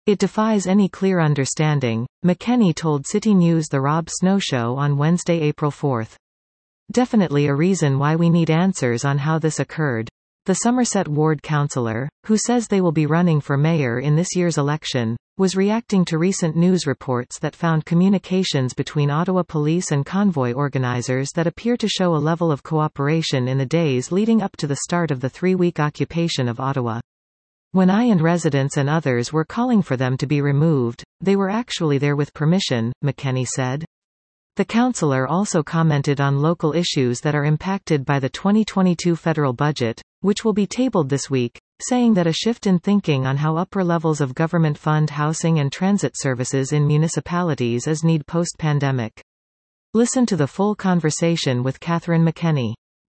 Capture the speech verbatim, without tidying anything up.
It defies any clear understanding, McKenney told City News The Rob Snow Show on Wednesday, April fourth. Definitely a reason why we need answers on how this occurred. The Somerset ward councillor, who says they will be running for mayor in this year's election, was reacting to recent news reports that found communications between Ottawa police and convoy organisers that appear to show a level of cooperation in the days leading up to the start of the three-week occupation of Ottawa. When I and residents and others were calling for them to be removed, they were actually there with permission, McKenney said. The councillor also commented on local issues that are impacted by the twenty twenty-two federal budget, which will be tabled this week, saying that a shift in thinking on how upper levels of government fund housing and transit services in municipalities is needed post-pandemic. Listen to the full conversation with Catherine McKenney.